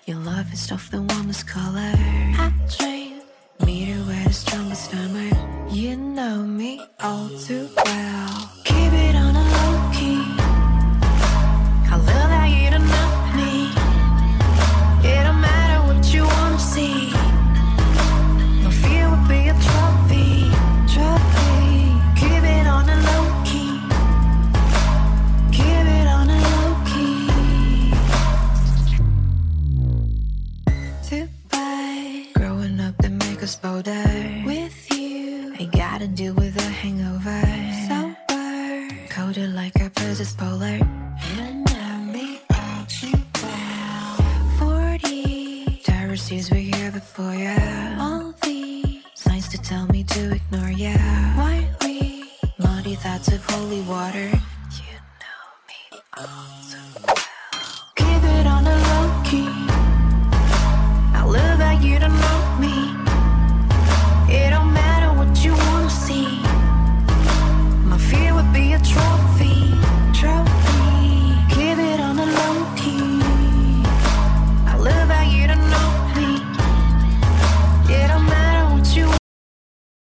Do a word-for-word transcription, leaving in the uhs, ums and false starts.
Your love is of the warmest color. I dream, meet her where the strongest summer. You know me all too well. Keep it on a low key. I love that you don't know me. It don't matter what you wanna see. No fear would be a trophy. Trophy. Keep it on a low key. Keep it on a low key. Too bad. Growing up they make us bolder. With you, I gotta deal with a hangover. Sober, coded like our opposites polar. You know me all too well. Forty, Pharisees were here before ya. All these signs to tell me to ignore ya. Why we muddy thoughts of holy water. You know me all